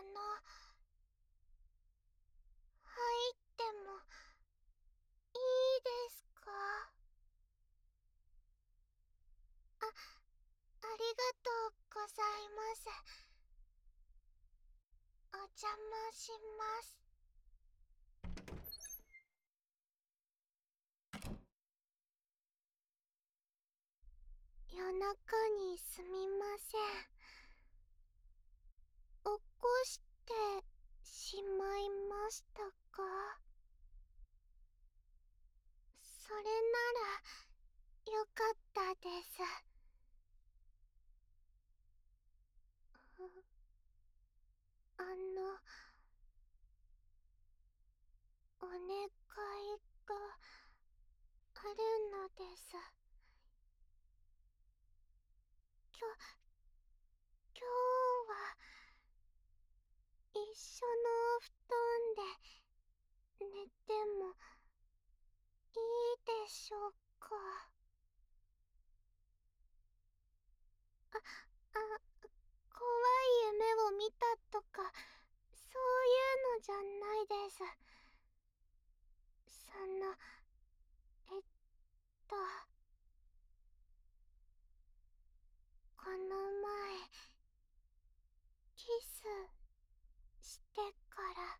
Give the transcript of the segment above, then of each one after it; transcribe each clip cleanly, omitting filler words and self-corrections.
入ってもいいですか？ありがとうございます。お邪魔します。夜中にすみません。起こしてしまいましたか？それならよかったです。あの、お願いがあるのです。きょ、今日は一緒のお布団で寝てもいいでしょうか？怖い夢を見たとか、そういうのじゃないです。えっと、この前、キスしてから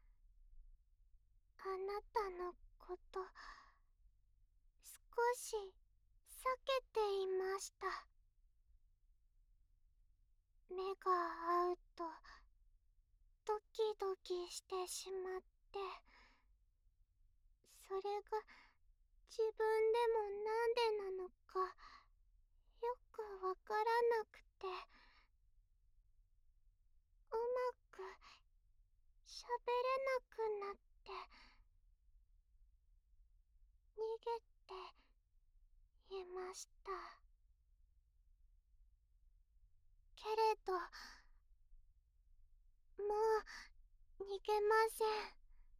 あなたのこと少し避けていました。目が合うとドキドキしてしまって、それが自分でもなんでなのかよくわからなくて、うまく喋れなくなって逃げていました。けれどもう逃げません。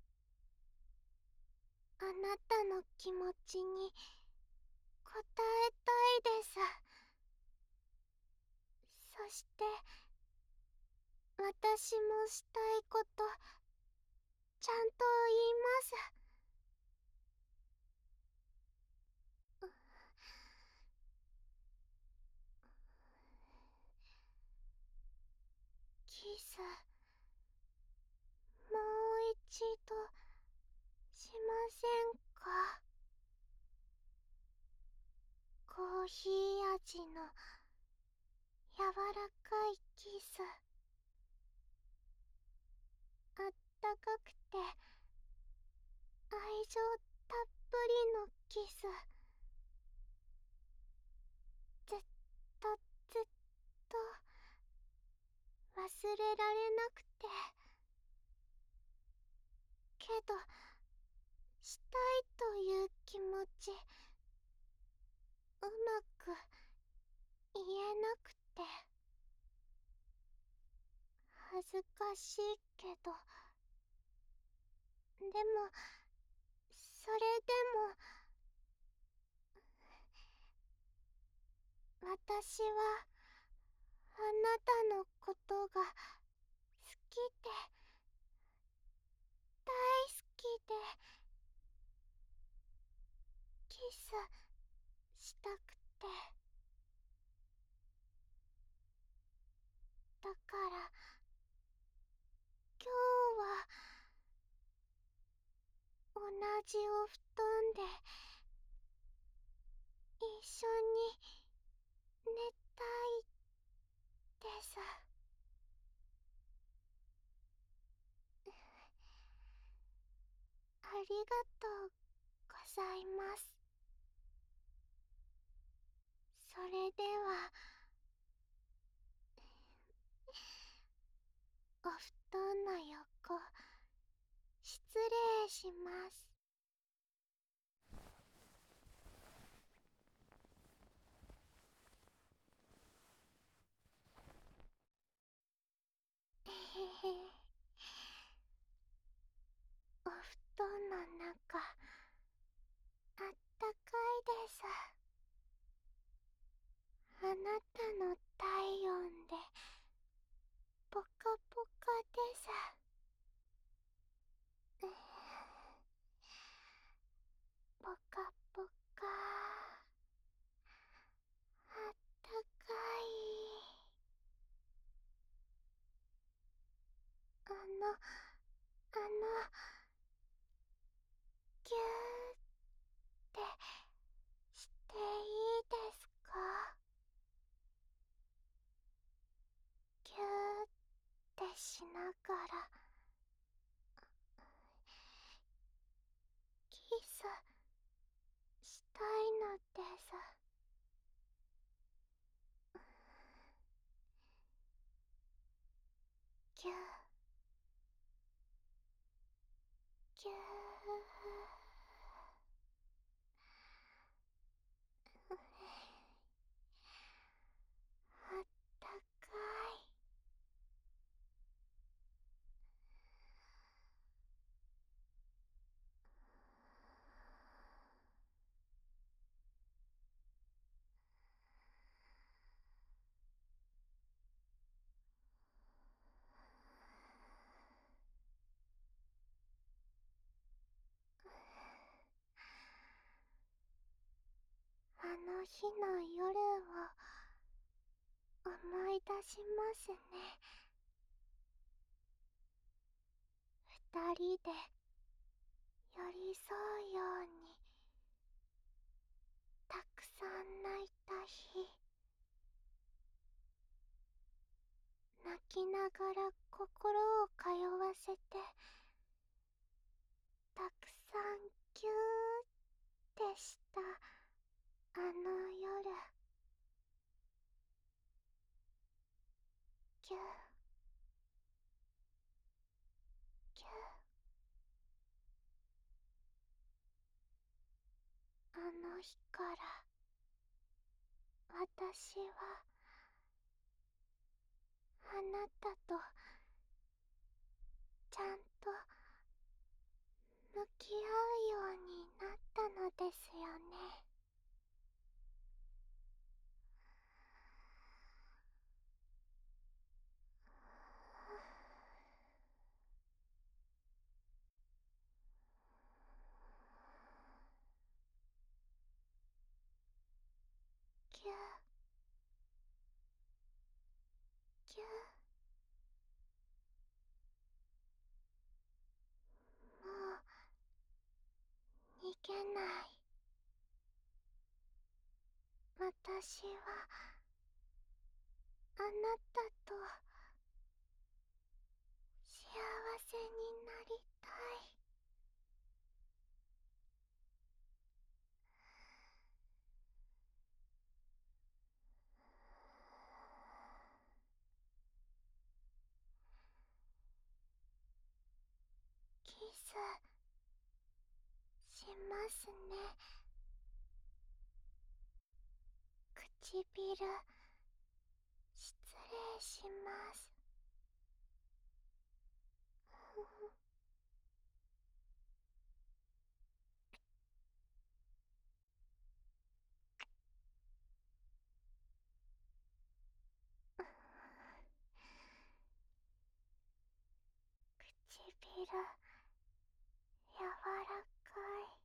あなたの気持ちに応えたいです。そして私もしたいことちゃんと言います。キスもう一度しませんか？コーヒー味の柔らかいキス、あったかくて愛情たっぷりのキス、ずっとずっと忘れられなくて、けどしたいという気持ちうまく言えなくて恥ずかしいけど、でもそれでも私はあなたのことが好きで大好きで、キスしたくて、だから今日は同じお布団で一緒に寝たいです。ありがとうございます。それではお布団の横失礼します。えへへ、お布団の中あったかいです。あなたの体温でポカポカでぎゅーってしていいですか？ぎゅーってしながらキスしたいのです。ぎゅーぎゅー、あったかい。あの日の夜を思い出しますね。二人で寄り添うようにたくさん泣いた日、泣きながら心を通わせてたくさんぎゅーってしたあの夜。ぎゅーぎゅー、あの日から私はあなたとちゃんと向き合うようになったのですよね。ぎゅーぎゅー、もう逃げない。私はあなたと幸せになりたい。キスしますね。唇失礼します。唇柔らかい、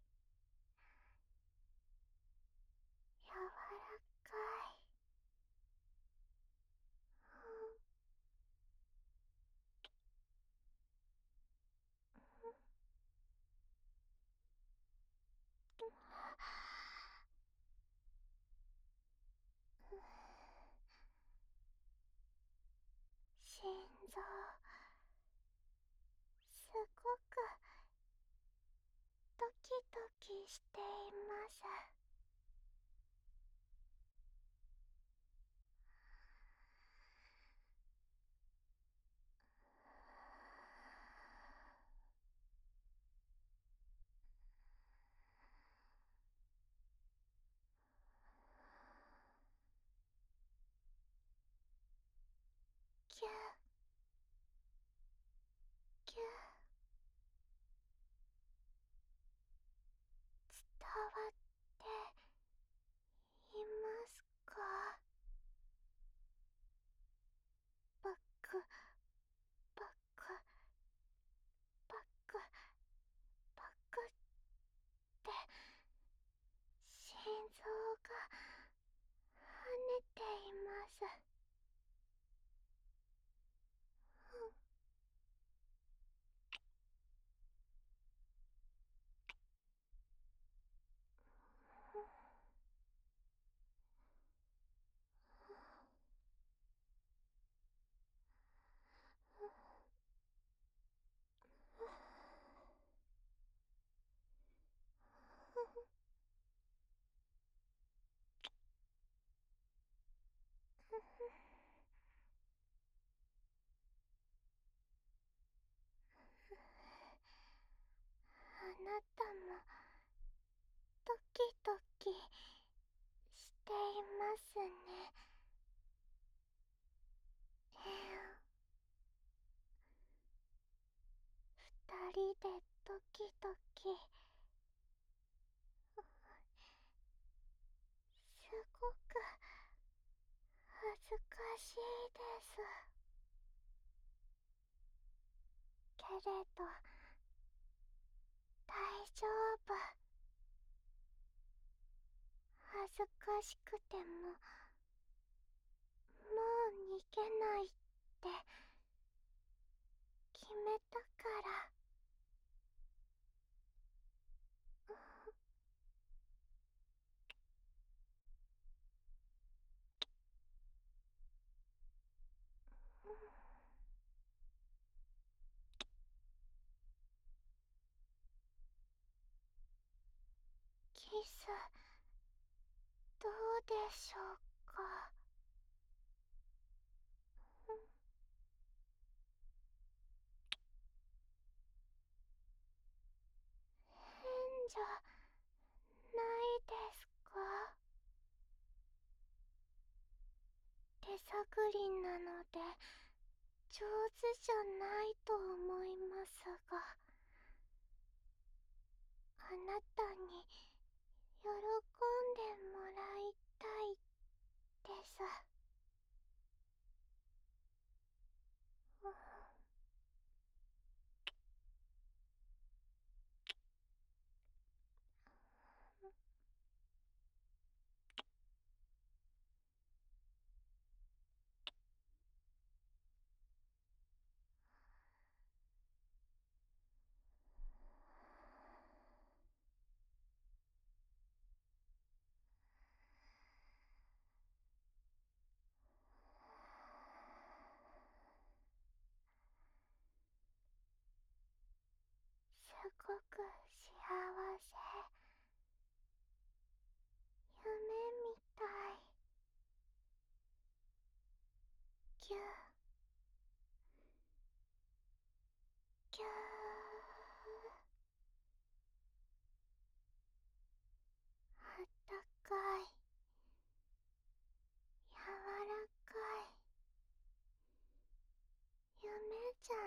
柔らかい。心臓すごなたもドキドキしていますね。二人でドキドキ、すごく恥ずかしいです。けれど大丈夫。恥ずかしくてももう逃げないって決めたから。キスどうでしょうか。変じゃないですか。手探りなので上手じゃないと思いますが、あなたに喜んでもらいたいです。すごく幸せ。夢みたい。ぎゅぎゅー。あったかい、柔らかい。夢じゃない。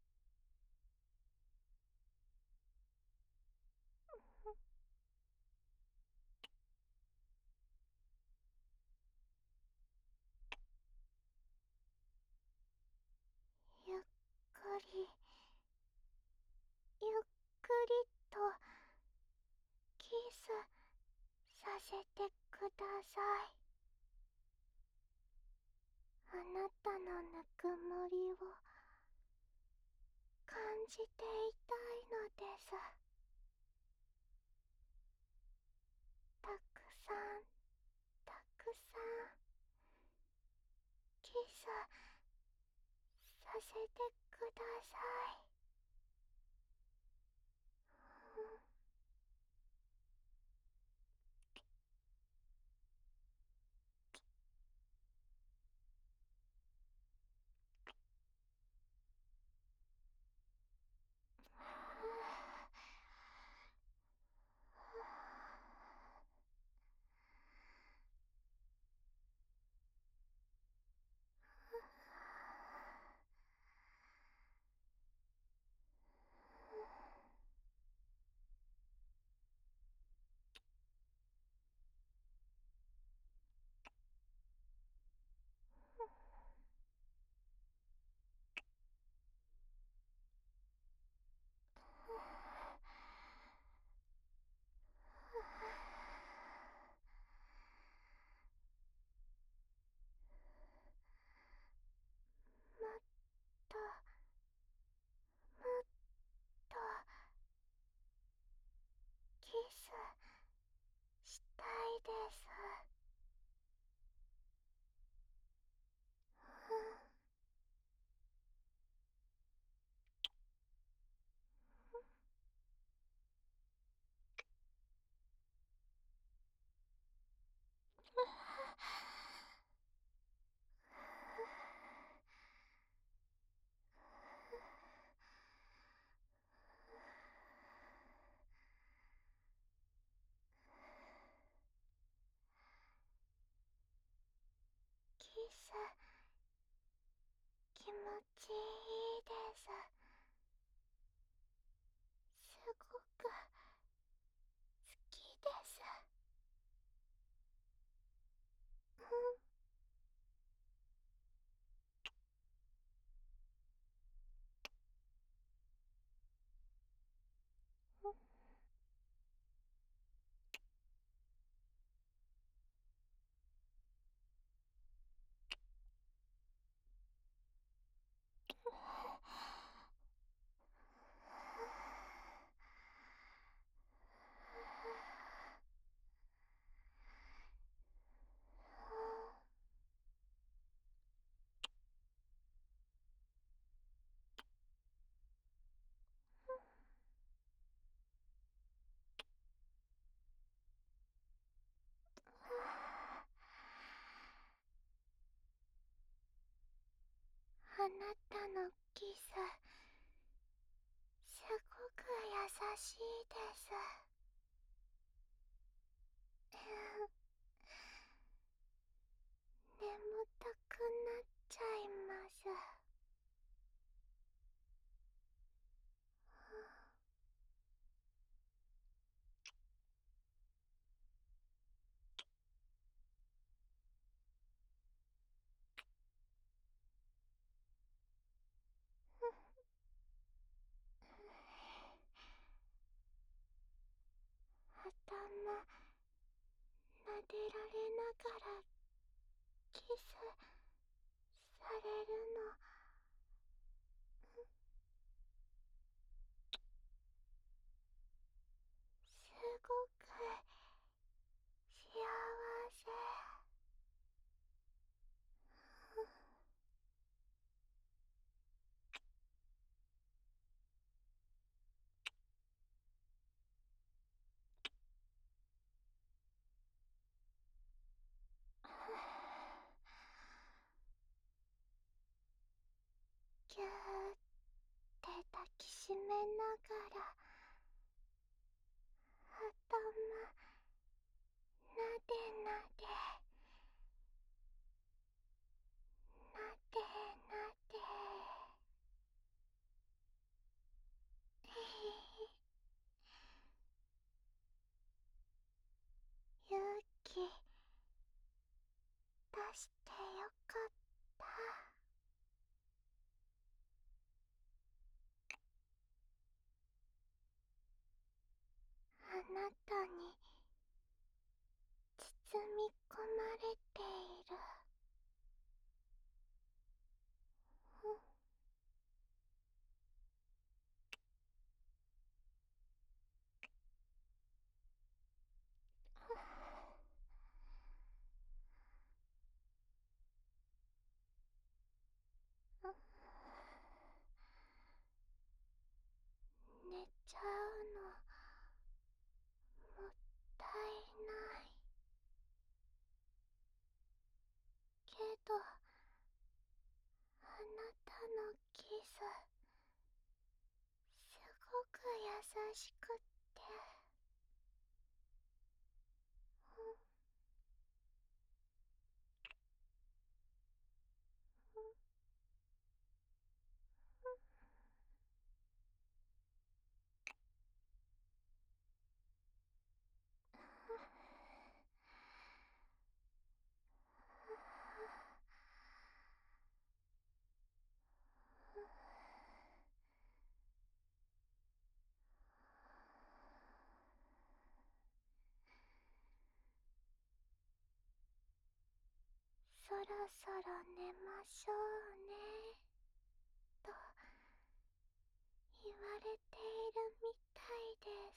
ゆっくりゆっくりとキスさせてください。あなたのぬくもりを感じていたいのです。たくさんたくさんキスさせてください。 ス気持ちいいです。すごく好きです。うん。あなたのキスすごく優しいです。眠たくなっちゃいます。頭撫でられながらキスされるのすごく幸せ。ぎゅーって抱きしめながら頭なでなでなでなで勇気出してよかった。あなたに包み込まれている。寝ちゃうのもったいない。けどあなたのキスすごく優しくって、そろそろ寝ましょうねと言われているみたいです。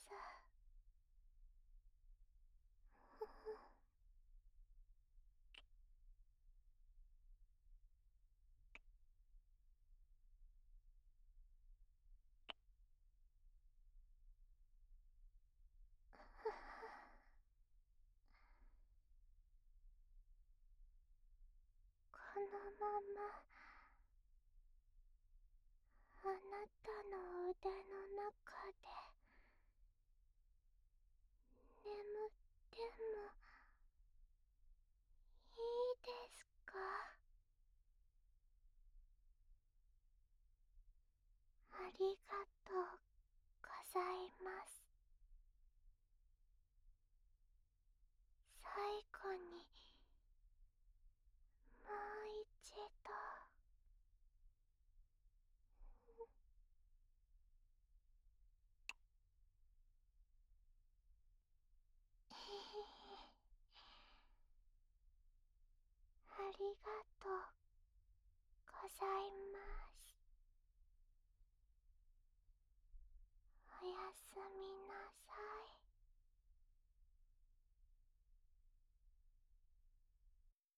このままあなたの腕の中で眠ってもいいですか？ りがとうございます。最後にもう一度。ありが